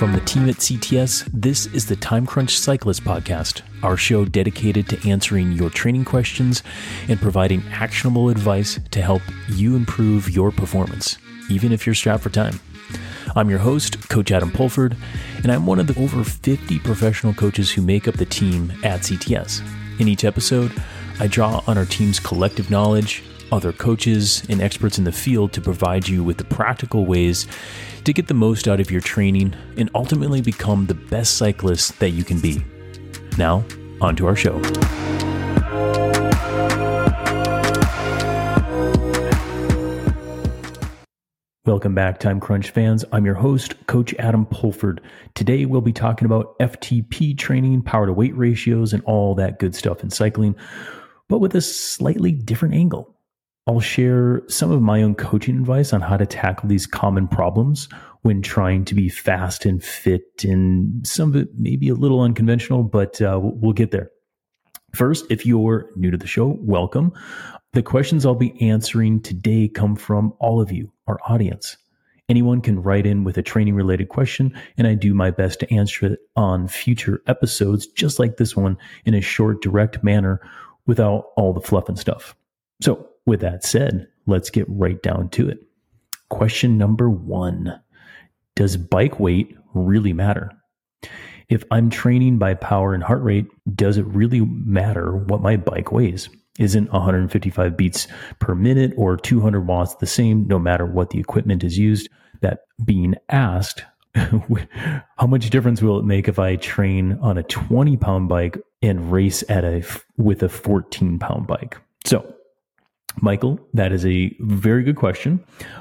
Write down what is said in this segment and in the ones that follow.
From the team at CTS, this is the Time Crunch Cyclist Podcast, our show dedicated to answering your training questions and providing actionable advice to help you improve your performance, even if you're strapped for time. I'm your host, Coach Adam Pulford, and I'm one of the over 50 professional coaches who make up the team at CTS. In each episode, I draw on our team's collective knowledge, other coaches, and experts in the field to provide you with the practical ways to get the most out of your training and ultimately become the best cyclist that you can be. Now, on to our show. Welcome back, Time Crunch fans. I'm your host, Coach Adam Pulford. Today, we'll be talking about FTP training, power to weight ratios, and all that good stuff in cycling, but with a slightly different angle. I'll share some of my own coaching advice on how to tackle these common problems when trying to be fast and fit, and some of it may be a little unconventional, but we'll get there. First, if you're new to the show, welcome. The questions I'll be answering today come from all of you, our audience. Anyone can write in with a training-related question, and I do my best to answer it on future episodes, just like this one, in a short, direct manner without all the fluff and stuff. So, with that said, let's get right down to it. Question number 1. Does bike weight really matter? If I'm training by power and heart rate, does it really matter what my bike weighs? Isn't 155 beats per minute or 200 watts the same no matter what the equipment is used? That being asked, how much difference will it make if I train on a 20-pound bike and race with a 14-pound bike? So, Michael, that is a very good question.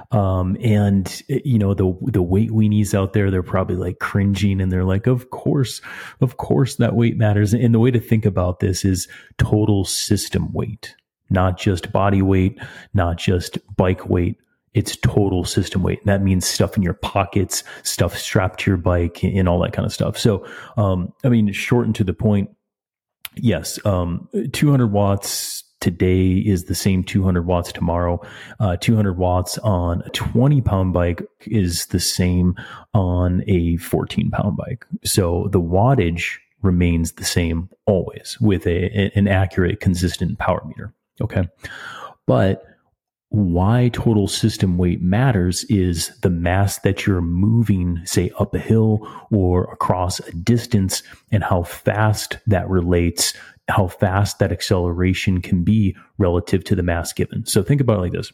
And you know, the weight weenies out there, they're probably like cringing and they're like, of course that weight matters. And the way to think about this is total system weight, not just body weight, not just bike weight. It's total system weight. And that means stuff in your pockets, stuff strapped to your bike, and all that kind of stuff. So, shortened to the point, yes, 200 watts today is the same 200 watts tomorrow. 200 watts on a 20-pound bike is the same on a 14-pound bike. So the wattage remains the same always with an accurate, consistent power meter. Okay. But why total system weight matters is the mass that you're moving, say, up a hill or across a distance, and how fast that relates, how fast that acceleration can be relative to the mass given. So think about it like this.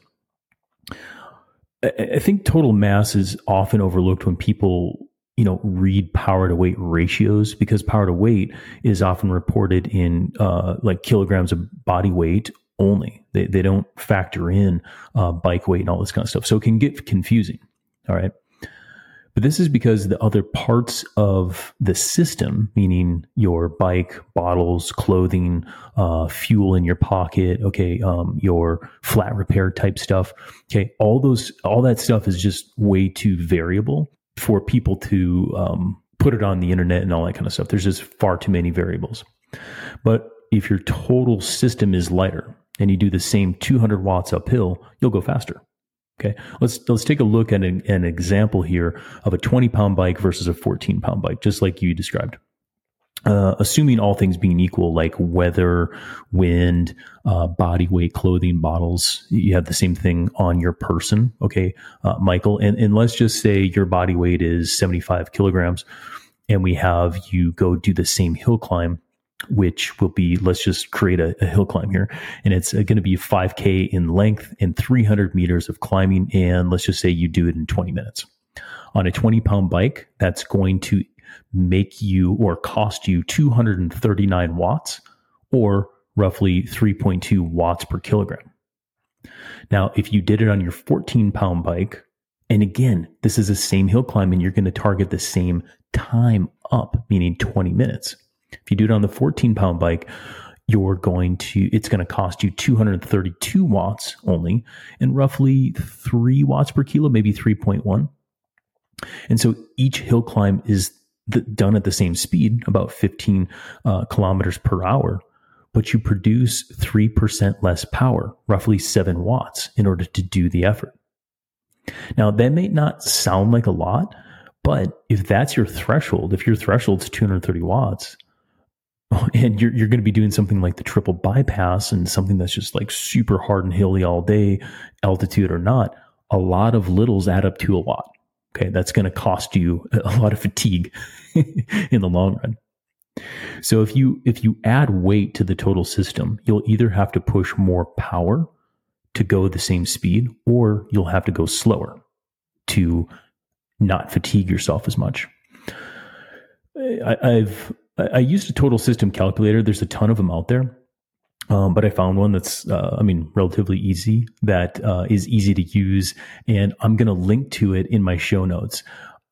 I think total mass is often overlooked when people, read power to weight ratios, because power to weight is often reported in like kilograms of body weight only. They don't factor in bike weight and all this kind of stuff. So it can get confusing. All right. But this is because the other parts of the system, meaning your bike, bottles, clothing, fuel in your pocket, okay, your flat repair type stuff, okay, all that stuff is just way too variable for people to put it on the internet and all that kind of stuff. There's just far too many variables. But if your total system is lighter and you do the same 200 watts uphill, you'll go faster. Okay, let's take a look at an example here of a 20-pound bike versus a 14-pound bike, just like you described. Assuming all things being equal, like weather, wind, body weight, clothing, bottles, you have the same thing on your person. Okay, Michael, and let's just say your body weight is 75 kilograms, and we have you go do the same hill climb, which will be, let's just create a hill climb here. And it's going to be 5K in length and 300 meters of climbing. And let's just say you do it in 20 minutes. On a 20-pound bike, that's going to make you or cost you 239 watts or roughly 3.2 watts per kilogram. Now, if you did it on your 14-pound bike, and again, this is the same hill climb and you're going to target the same time up, meaning 20 minutes. If you do it on the 14-pound bike, it's going to cost you 232 watts only and roughly 3 watts per kilo, maybe 3.1. And so each hill climb is done at the same speed, about 15 kilometers per hour, but you produce 3% less power, roughly 7 watts, in order to do the effort. Now, that may not sound like a lot, But if that's your threshold, if your threshold's 230 watts, and you're going to be doing something like the triple bypass and something that's just like super hard and hilly all day, altitude or not, a lot of littles add up to a lot. Okay, that's going to cost you a lot of fatigue in the long run. So if you add weight to the total system, you'll either have to push more power to go the same speed, or you'll have to go slower to not fatigue yourself as much. I used a total system calculator. There's a ton of them out there. But I found one that's, relatively easy, that is easy to use. And I'm going to link to it in my show notes.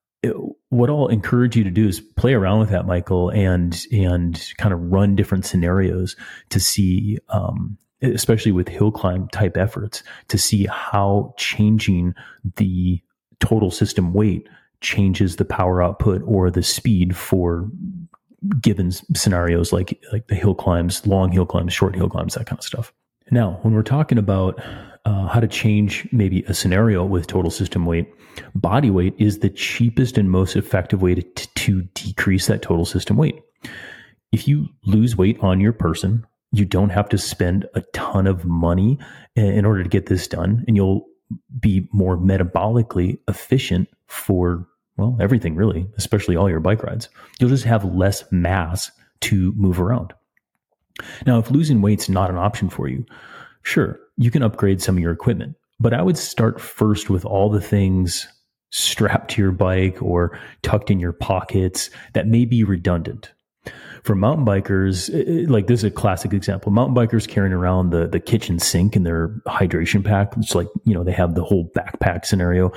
What I'll encourage you to do is play around with that, Michael, and kind of run different scenarios to see, especially with hill climb type efforts, to see how changing the total system weight changes the power output or the speed for given scenarios like the hill climbs, long hill climbs, short hill climbs, that kind of stuff. Now, when we're talking about how to change maybe a scenario with total system weight, body weight is the cheapest and most effective way to decrease that total system weight. If you lose weight on your person, you don't have to spend a ton of money in order to get this done, and you'll be more metabolically efficient for everything really, especially all your bike rides. You'll just have less mass to move around. Now, if losing weight's not an option for you, sure, you can upgrade some of your equipment, but I would start first with all the things strapped to your bike or tucked in your pockets that may be redundant. For mountain bikers, like this is a classic example. Mountain bikers carrying around the kitchen sink in their hydration pack. It's like, they have the whole backpack scenario.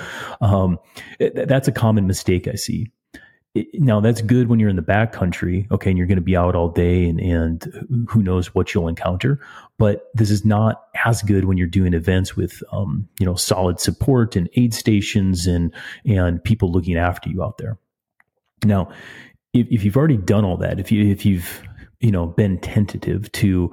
That's a common mistake I see. Now, that's good when you're in the backcountry, okay, and you're going to be out all day and who knows what you'll encounter. But this is not as good when you're doing events with, solid support and aid stations and people looking after you out there. Now, if you've already done all that, if you've been tentative to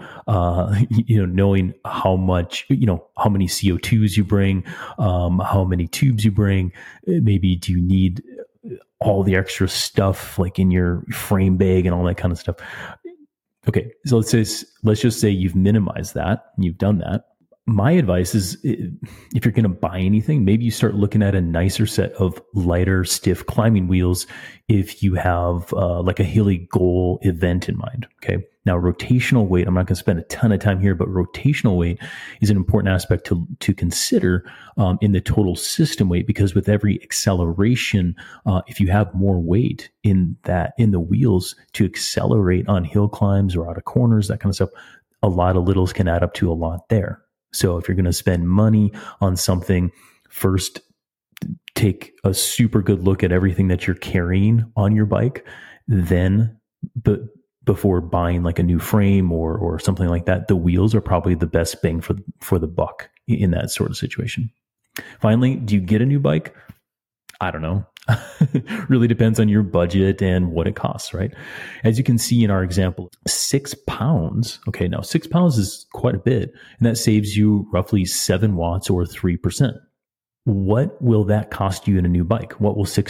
knowing how much how many CO2s you bring, how many tubes you bring, maybe do you need all the extra stuff like in your frame bag and all that kind of stuff. Okay, so let's just say you've minimized that and you've done that. My advice is, if you're going to buy anything, maybe you start looking at a nicer set of lighter, stiff climbing wheels if you have like a hilly goal event in mind. Okay. Now, rotational weight, I'm not going to spend a ton of time here, but rotational weight is an important aspect to consider in the total system weight, because with every acceleration, if you have more weight in the wheels to accelerate on hill climbs or out of corners, that kind of stuff, a lot of littles can add up to a lot there. So if you're going to spend money on something, first take a super good look at everything that you're carrying on your bike. Then, before buying like a new frame or something like that, the wheels are probably the best bang for the buck in that sort of situation. Finally, do you get a new bike? I don't know. Really depends on your budget and what it costs, right? As you can see in our example, 6 pounds. Okay, now 6 pounds is quite a bit, and that saves you roughly 7 watts or 3%. What will that cost you in a new bike? What will 6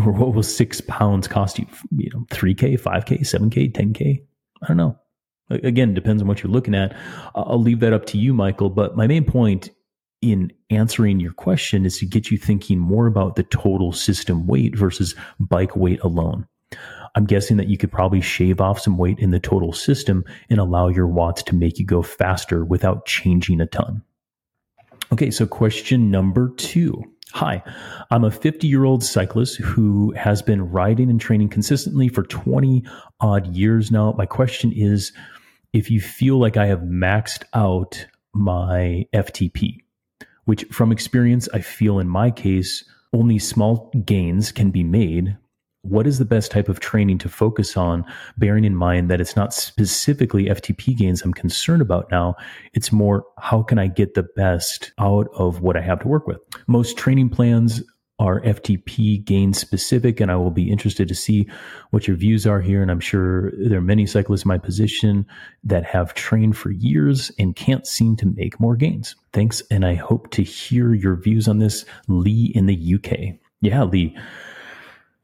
pounds cost you? 3K, 5K, 7K, 10K? I don't know. Again, depends on what you're looking at. I'll leave that up to you, Michael. But my main point in answering your question is to get you thinking more about the total system weight versus bike weight alone. I'm guessing that you could probably shave off some weight in the total system and allow your watts to make you go faster without changing a ton. Okay, so question number 2. Hi, I'm a 50-year-old cyclist who has been riding and training consistently for 20 odd years now. My question is, if you feel like I have maxed out my FTP, which from experience, I feel in my case, only small gains can be made. What is the best type of training to focus on, bearing in mind that it's not specifically FTP gains I'm concerned about now? It's more, how can I get the best out of what I have to work with? Most training plans are FTP gain specific, and I will be interested to see what your views are here. And I'm sure there are many cyclists in my position that have trained for years and can't seem to make more gains. Thanks, and I hope to hear your views on this. Lee in the UK. Yeah, Lee.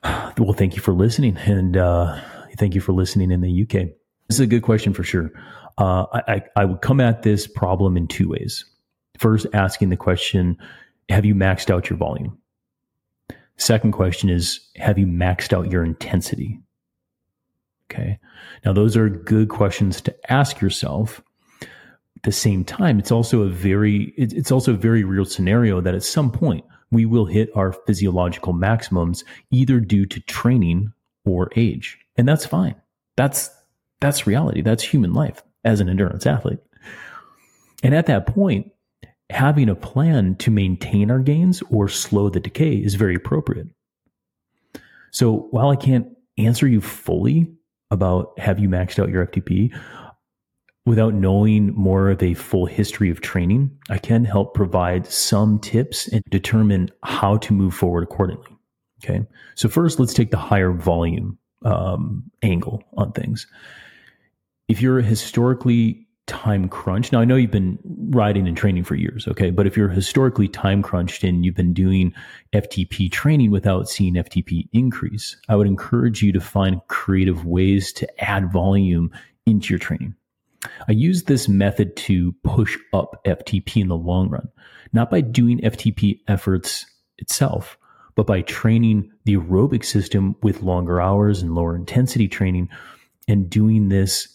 Well, thank you for listening, and thank you for listening in the UK. This is a good question for sure. I would come at this problem in two ways. First, asking the question, have you maxed out your volume? Second question is, have you maxed out your intensity? Okay. Now, those are good questions to ask yourself. At the same time, it's also a very real scenario that at some point we will hit our physiological maximums, either due to training or age. And that's fine. That's reality. That's human life as an endurance athlete. And at that point, having a plan to maintain our gains or slow the decay is very appropriate. So while I can't answer you fully about have you maxed out your FTP, without knowing more of a full history of training, I can help provide some tips and determine how to move forward accordingly. Okay. So first, let's take the higher volume angle on things. If you're historically time crunched, now I know you've been riding and training for years, okay? But if you're historically time crunched and you've been doing FTP training without seeing FTP increase, I would encourage you to find creative ways to add volume into your training. I use this method to push up FTP in the long run, not by doing FTP efforts itself, but by training the aerobic system with longer hours and lower intensity training, and doing this,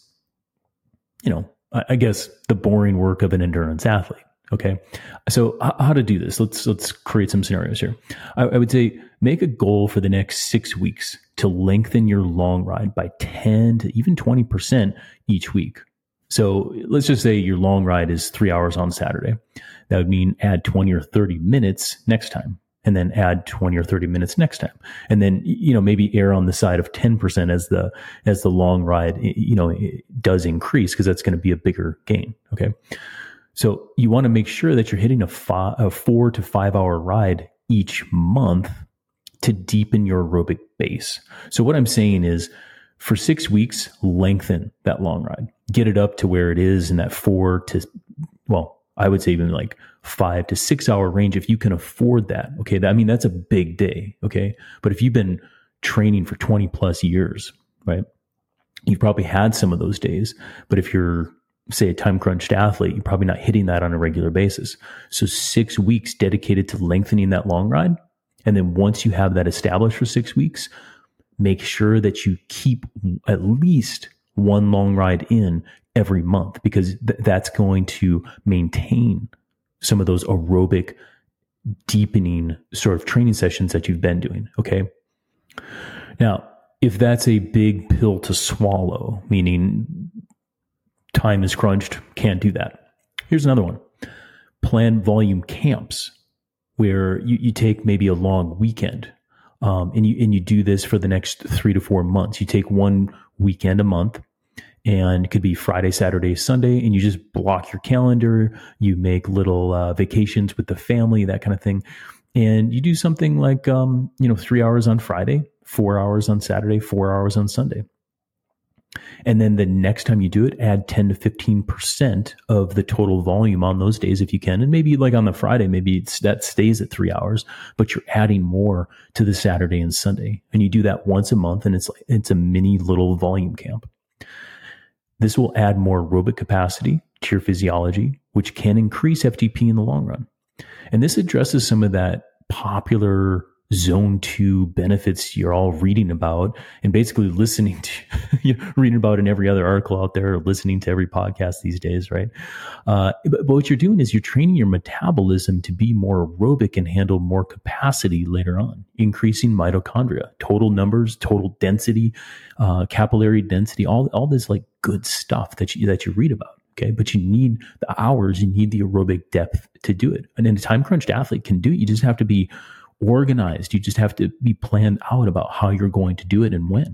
I guess the boring work of an endurance athlete. Okay. So how to do this? Let's create some scenarios here. I would say make a goal for the next 6 weeks to lengthen your long ride by 10 to even 20% each week. So let's just say your long ride is 3 hours on Saturday. That would mean add 20 or 30 minutes next time, and then add 20 or 30 minutes next time. And then, maybe err on the side of 10% as the long ride, it does increase, because that's going to be a bigger gain. Okay. So you want to make sure that you're hitting a 4 to 5 hour ride each month to deepen your aerobic base. So what I'm saying is, for 6 weeks, lengthen that long ride. Get it up to where it is in that I would say even like 5 to 6 hour range if you can afford that. Okay. That's a big day. Okay. But if you've been training for 20 plus years, right, you've probably had some of those days. But if you're, say, a time crunched athlete, you're probably not hitting that on a regular basis. So 6 weeks dedicated to lengthening that long ride. And then once you have that established for 6 weeks, make sure that you keep at least one long ride in every month, because that's going to maintain some of those aerobic deepening sort of training sessions that you've been doing. Okay. Now, if that's a big pill to swallow, meaning time is crunched, can't do that, here's another one. Plan volume camps where you take maybe a long weekend. And you do this for the next 3 to 4 months. You take one weekend a month, and it could be Friday, Saturday, Sunday, and you just block your calendar. You make little vacations with the family, that kind of thing. And you do something like, 3 hours on Friday, 4 hours on Saturday, 4 hours on Sunday. And then the next time you do it, add 10 to 15% of the total volume on those days if you can. And maybe like on the Friday, maybe that stays at 3 hours, but you're adding more to the Saturday and Sunday. And you do that once a month, and it's a mini little volume camp. This will add more aerobic capacity to your physiology, which can increase FTP in the long run. And this addresses some of that popular zone 2 benefits you're all reading about and basically listening to, reading about in every other article out there, or listening to every podcast these days, right? But what you're doing is you're training your metabolism to be more aerobic and handle more capacity later on, increasing mitochondria, total numbers, total density, capillary density, all this like good stuff that you read about. Okay. But you need the hours, you need the aerobic depth to do it. And then a time crunched athlete can do it. You just have to be organized. You just have to be planned out about how you're going to do it and when.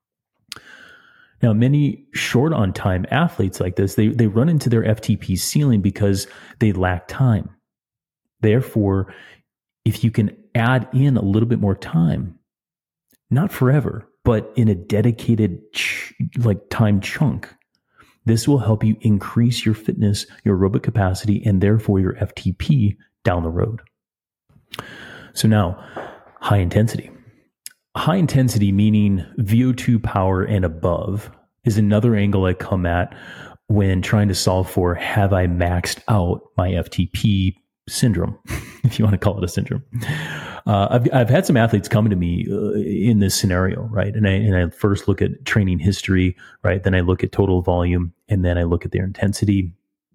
Now, many short on time athletes like this, they run into their FTP ceiling because they lack time. Therefore, if you can add in a little bit more time, not forever, but in a dedicated time chunk, this will help you increase your fitness, your aerobic capacity, and therefore your FTP down the road. So now, high intensity. High intensity, meaning VO2 power and above, is another angle I come at when trying to solve for, have I maxed out my FTP syndrome, if you want to call it a syndrome. I've had some athletes come to me in this scenario, right? And I first look at training history, right? Then I look at total volume, and then I look at their intensity.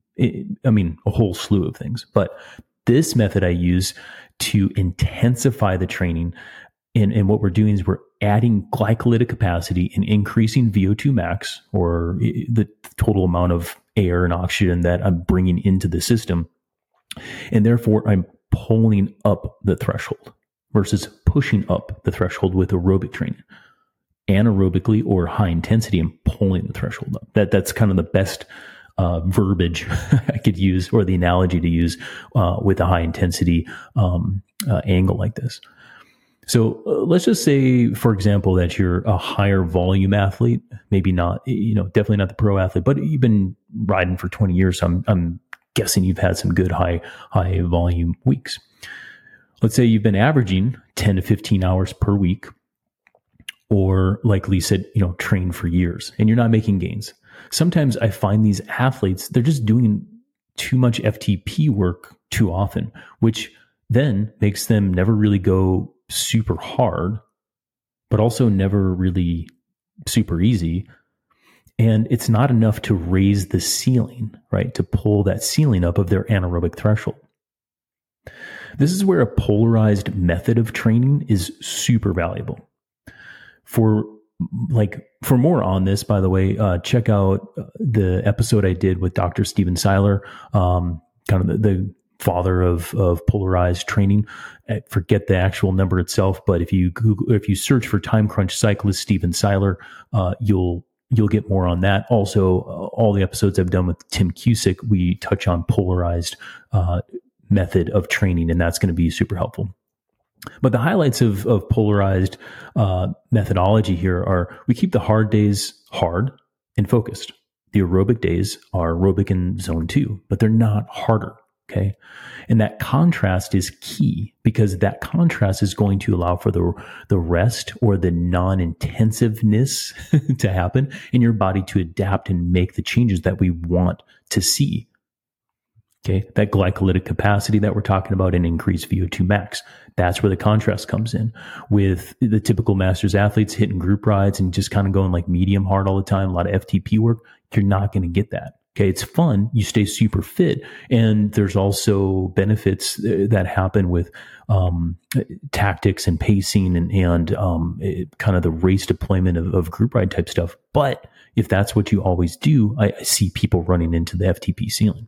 A whole slew of things. But this method I use to intensify the training, and what we're doing is we're adding glycolytic capacity and increasing VO2 max, or the total amount of air and oxygen that I'm bringing into the system. And therefore, I'm pulling up the threshold versus pushing up the threshold with aerobic training. Anaerobically or high intensity, I'm pulling the threshold up. That's kind of the best verbiage I could use, or the analogy to use with a high intensity angle like this. So let's just say, for example, that you're a higher volume athlete, maybe not, definitely not the pro athlete, but you've been riding for 20 years. So I'm guessing you've had some good high volume weeks. Let's say you've been averaging 10 to 15 hours per week, or like Lee said, train for years, and you're not making gains. Sometimes I find these athletes, they're just doing too much FTP work too often, which then makes them never really go super hard, but also never really super easy. And it's not enough to raise the ceiling, right? To pull that ceiling up of their anaerobic threshold. This is where a polarized method of training is super valuable. For more on this, by the way, check out the episode I did with Dr. Steven Seiler, kind of the father of polarized training. I forget the actual number itself, but if you search for Time Crunch cyclist Steven Seiler, you'll get more on that. Also, all the episodes I've done with Tim Cusick, we touch on polarized method of training, and that's going to be super helpful. But the highlights of polarized methodology here are: we keep the hard days hard and focused. The aerobic days are aerobic in zone 2, but they're not harder. Okay. And that contrast is key, because that contrast is going to allow for the rest or the non-intensiveness to happen in your body to adapt and make the changes that we want to see. Okay. That glycolytic capacity that we're talking about and increased VO2 max. That's where the contrast comes in. With the typical masters athletes hitting group rides and just kind of going like medium hard all the time, a lot of FTP work, you're not going to get that. Okay, it's fun. You stay super fit. And there's also benefits that happen with tactics and pacing and kind of the race deployment of group ride type stuff. But if that's what you always do, I see people running into the FTP ceiling.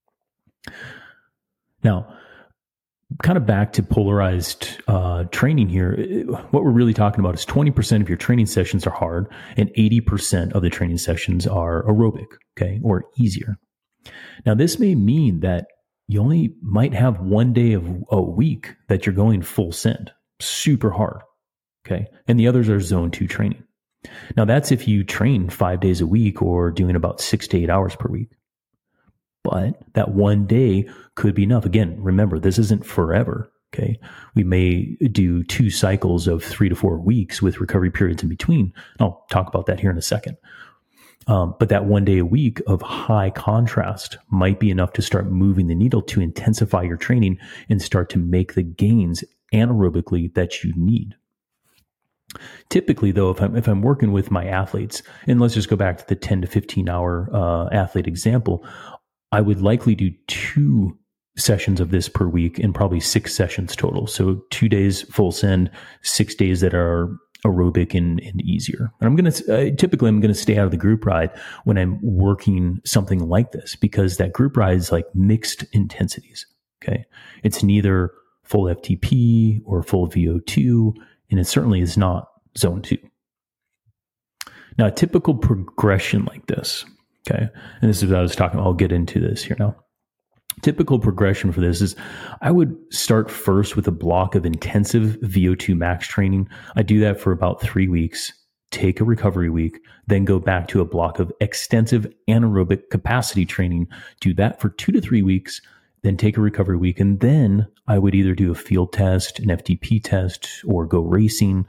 Now, kind of back to polarized training here, what we're really talking about is 20% of your training sessions are hard and 80% of the training sessions are aerobic, okay, or easier. Now, this may mean that you only might have one day of a week that you're going full send, super hard, okay, and the others are zone 2 training. Now, that's if you train 5 days a week or doing about 6 to 8 hours per week. But that one day could be enough. Again, remember, this isn't forever. Okay. We may do 2 cycles of 3 to 4 weeks with recovery periods in between. I'll talk about that here in a second. But that one day a week of high contrast might be enough to start moving the needle to intensify your training and start to make the gains anaerobically that you need. Typically, though, if I'm working with my athletes, and let's just go back to the 10 to 15 hour athlete example, I would likely do 2 sessions of this per week and probably 6 sessions total. So 2 days full send, 6 days that are aerobic and easier. And I'm going to stay out of the group ride when I'm working something like this, because that group ride is like mixed intensities. Okay. It's neither full FTP or full VO2, and it certainly is not zone 2. Now, a typical progression like this, okay, and this is what I was talking about. I'll get into this here now. Typical progression for this is I would start first with a block of intensive VO2 max training. I do that for about 3 weeks, take a recovery week, then go back to a block of extensive anaerobic capacity training, do that for 2 to 3 weeks, then take a recovery week, and then I would either do a field test, an FTP test, or go racing.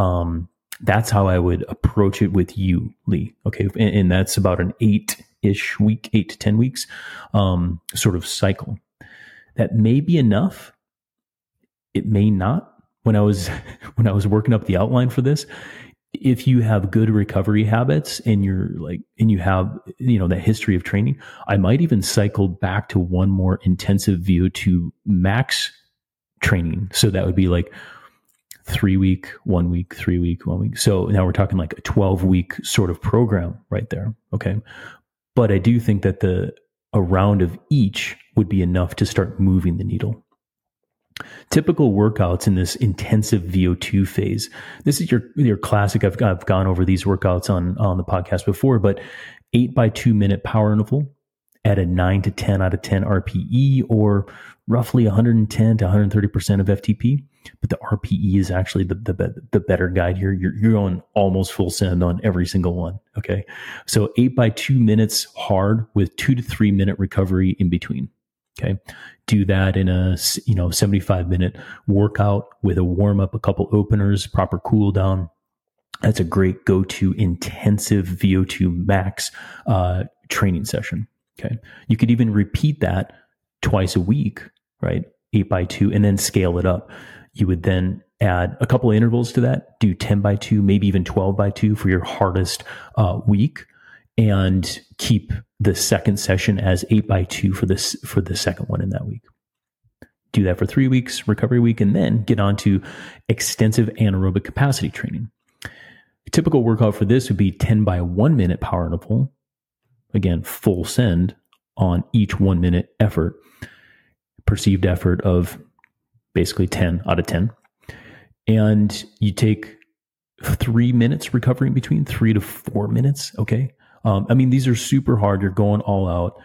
That's how I would approach it with you, Lee. Okay. And that's about an 8-ish week, 8 to 10 weeks, sort of cycle. That may be enough. It may not. When I was working up the outline for this, if you have good recovery habits and you have, that history of training, I might even cycle back to one more intensive VO2 max training. So that would be like 3 week, 1 week, 3 week, 1 week. So now we're talking like a 12-week sort of program right there. Okay. But I do think that a round of each would be enough to start moving the needle. Typical workouts in this intensive VO2 phase. This is your classic. I've gone over these workouts on the podcast before, but 8 by 2 minute power interval at a 9 to 10 out of 10 RPE, or roughly 110 to 130% of FTP. But the RPE is actually the better guide here. You're going almost full send on every single one. Okay. So 8 by 2 minutes hard with 2 to 3 minute recovery in between. Okay. Do that in a 75-minute workout with a warm up, a couple openers, proper cool down. That's a great go-to intensive VO2 max training session. Okay. You could even repeat that twice a week, right? 8 by 2, and then scale it up. You would then add a couple of intervals to that, do 10 by 2, maybe even 12 by 2 for your hardest week, and keep the second session as 8 by 2 for the second one in that week. Do that for 3 weeks, recovery week, and then get on to extensive anaerobic capacity training. A typical workout for this would be 10 by 1 minute power interval. Again, full send on each 1 minute effort, perceived effort of basically 10 out of 10. And you take 3 minutes recovery in between, 3 to 4 minutes. Okay. These are super hard. You're going all out.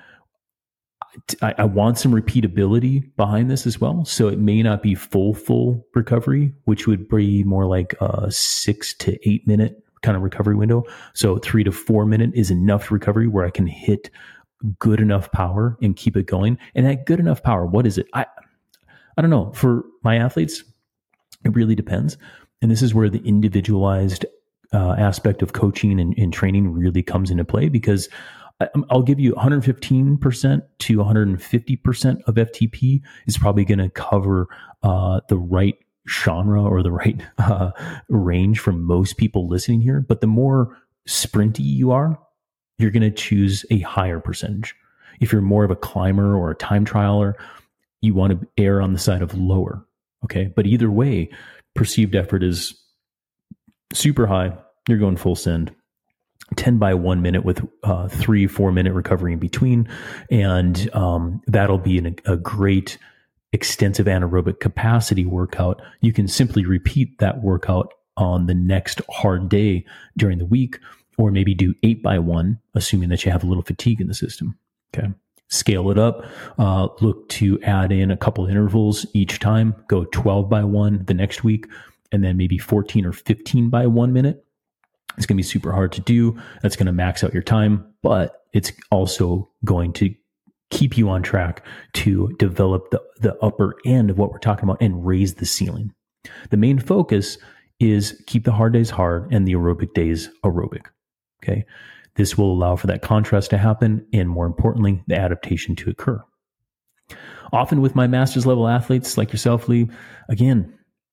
I want some repeatability behind this as well. So it may not be full recovery, which would be more like a 6 to 8 minute kind of recovery window. So 3 to 4 minute is enough recovery where I can hit good enough power and keep it going. And that good enough power, what is it? I don't know. For my athletes, it really depends. And this is where the individualized aspect of coaching and training really comes into play, because I'll give you 115% to 150% of FTP is probably going to cover the right genre or the right range for most people listening here. But the more sprinty you are, you're going to choose a higher percentage. If you're more of a climber or a time trialer, you want to err on the side of lower. Okay. But either way, perceived effort is super high. You're going full send. 10 by 1 minute with 3-4 minute recovery in between. And that'll be a great extensive anaerobic capacity workout. You can simply repeat that workout on the next hard day during the week, or maybe do 8 by 1, assuming that you have a little fatigue in the system. Okay. Scale it up. Look to add in a couple intervals each time. Go 12 by 1 the next week, and then maybe 14 or 15 by 1 minute. It's going to be super hard to do. That's going to max out your time, but it's also going to keep you on track to develop the upper end of what we're talking about and raise the ceiling. The main focus is keep the hard days hard and the aerobic days aerobic. Okay. This will allow for that contrast to happen, and more importantly, the adaptation to occur. Often with my master's level athletes like yourself, Lee, again,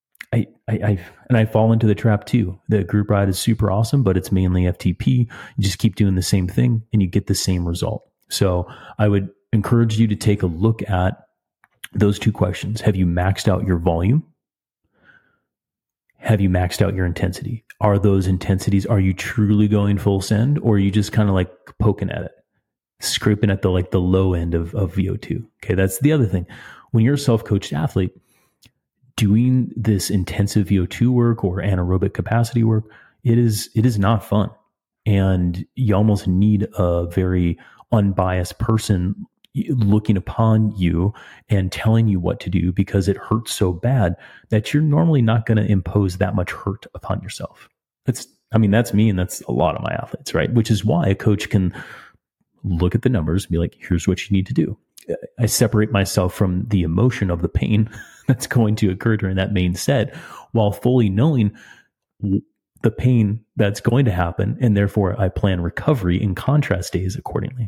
I fall into the trap too. The group ride is super awesome, but it's mainly FTP. You just keep doing the same thing and you get the same result. So I would encourage you to take a look at those two questions. Have you maxed out your volume? Have you maxed out your intensity? Are those intensities, are you truly going full send, or are you just kind of like poking at it, scraping at the low end of VO2? Okay. That's the other thing. When you're a self-coached athlete, doing this intensive VO2 work or anaerobic capacity work, it is not fun. And you almost need a very unbiased person looking upon you and telling you what to do, because it hurts so bad that you're normally not going to impose that much hurt upon yourself. That's me, and that's a lot of my athletes, right? Which is why a coach can look at the numbers and be like, here's what you need to do. I separate myself from the emotion of the pain that's going to occur during that main set, while fully knowing the pain that's going to happen, and therefore I plan recovery in contrast days accordingly.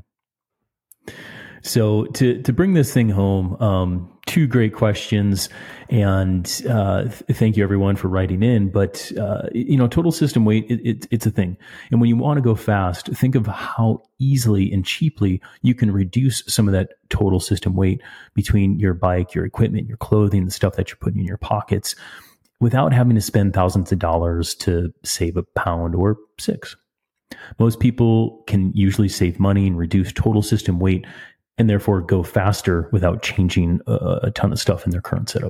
So to bring this thing home, two great questions, and thank you everyone for writing in. But total system weight, it's a thing, and when you want to go fast, think of how easily and cheaply you can reduce some of that total system weight between your bike, your equipment, your clothing, the stuff that you're putting in your pockets, without having to spend thousands of dollars to save a pound or 6. Most people can usually save money and reduce total system weight, and therefore go faster without changing a ton of stuff in their current setup.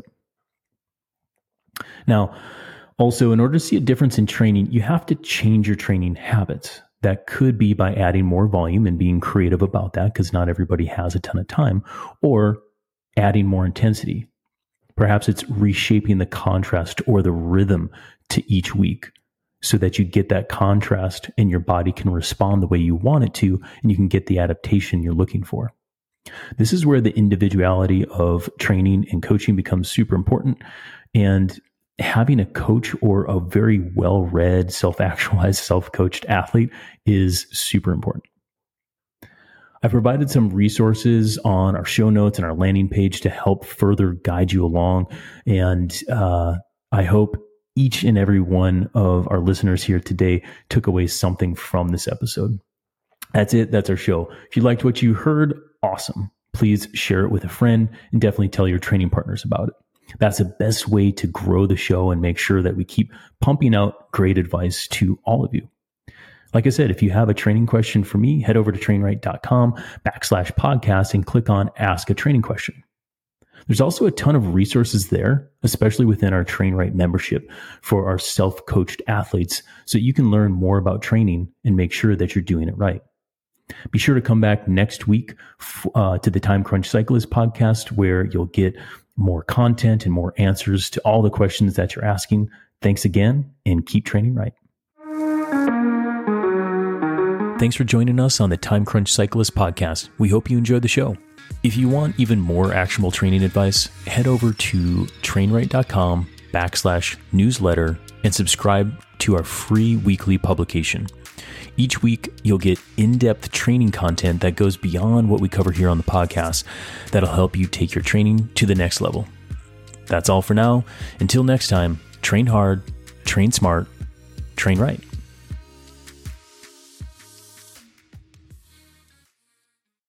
Now, also, in order to see a difference in training, you have to change your training habits. That could be by adding more volume and being creative about that, because not everybody has a ton of time, or adding more intensity. Perhaps it's reshaping the contrast or the rhythm to each week so that you get that contrast and your body can respond the way you want it to, and you can get the adaptation you're looking for. This is where the individuality of training and coaching becomes super important, and having a coach or a very well-read, self-actualized, self-coached athlete is super important. I've provided some resources on our show notes and our landing page to help further guide you along, and I hope each and every one of our listeners here today took away something from this episode. That's it. That's our show. If you liked what you heard, awesome. Please share it with a friend, and definitely tell your training partners about it. That's the best way to grow the show and make sure that we keep pumping out great advice to all of you. Like I said, if you have a training question for me, head over to trainright.com/podcast and click on Ask a Training Question. There's also a ton of resources there, especially within our Train Right membership for our self-coached athletes, so you can learn more about training and make sure that you're doing it right. Be sure to come back next week to the Time Crunch Cyclist podcast, where you'll get more content and more answers to all the questions that you're asking. Thanks again, and keep training right. Thanks for joining us on the Time Crunch Cyclist podcast. We hope you enjoyed the show. If you want even more actionable training advice, head over to trainright.com/newsletter and subscribe to our free weekly publication. Each week, you'll get in-depth training content that goes beyond what we cover here on the podcast that'll help you take your training to the next level. That's all for now. Until next time, train hard, train smart, train right.